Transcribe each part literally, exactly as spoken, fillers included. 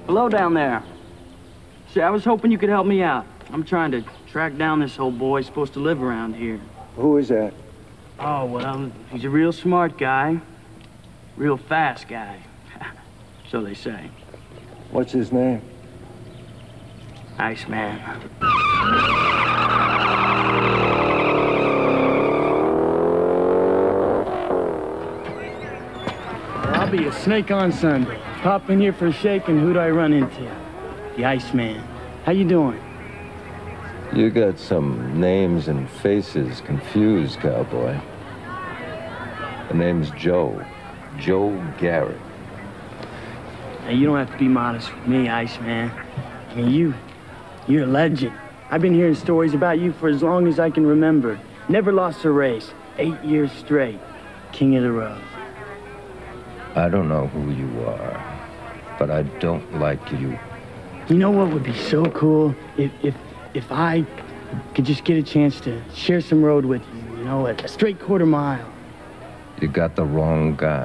Hello down there. See, I was hoping you could help me out. I'm trying to track down this old boy supposed to live around here. Who is that? Oh, well, he's a real smart guy. Real fast guy. So they say. What's his name? Iceman. I'll be a snake on Sunday. Pop in here for a shake, and who do I run into? The Iceman. How you doing? You got some names and faces confused, cowboy. The name's Joe. Joe Garrett. Now, you don't have to be modest with me, Iceman. I mean, you, you're a legend. I've been hearing stories about you for as long as I can remember. Never lost a race. Eight years straight. King of the road. I don't know who you are, but I don't like you. You know what would be so cool? If, if, if I could just get a chance to share some road with you, you know, a, a straight quarter mile. You got the wrong guy.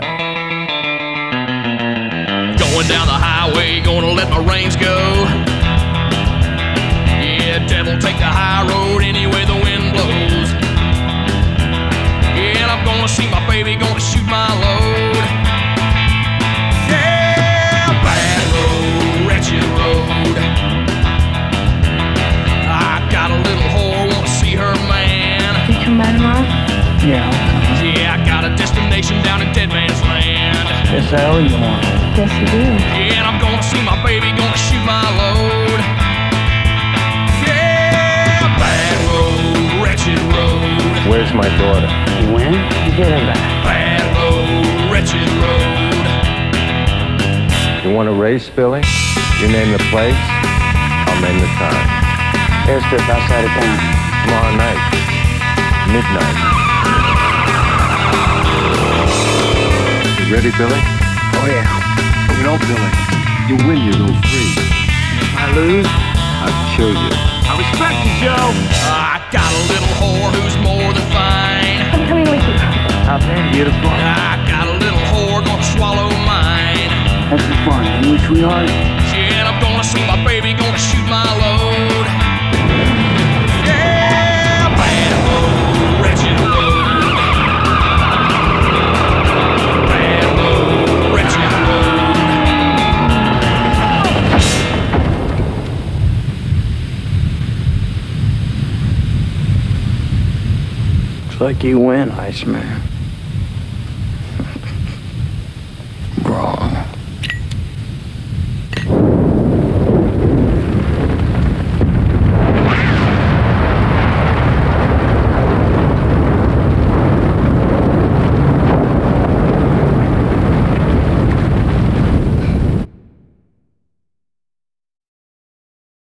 Going down the highway, gonna let my reins go. Yeah, devil, take the high road any way the wind blows. Yeah, and I'm gonna see my baby, gonna shoot my load. Yeah, bad road, wretched road. I got a little whore, wanna see her man. Can you come by tomorrow? Yeah. Yeah, I got a destination down in Dead Man's Land. Yes, hell you want. Yes, you do. Yeah, and I'm gonna see my baby, gonna shoot my load. Yeah, bad road, wretched road. Where's my daughter? You win? You get her back. Bad road, wretched road. You want to race, Billy? You name the place, I'll name the time. Airstrip outside of town. Tomorrow night, midnight. You ready, Billy? Oh, yeah. You know, Billy, you win, you go free. If I lose, I'll kill you. I respect you, Joe. I got a little whore who's more than fine. I'm coming with you. How been, beautiful? I got a little whore gonna swallow mine. That's the fun, ain't we, sweetheart? Yeah, and I'm gonna see my baby, gonna shoot my load. Yeah, bad road, wretched road. Bad road, wretched road. Looks like you win, Iceman.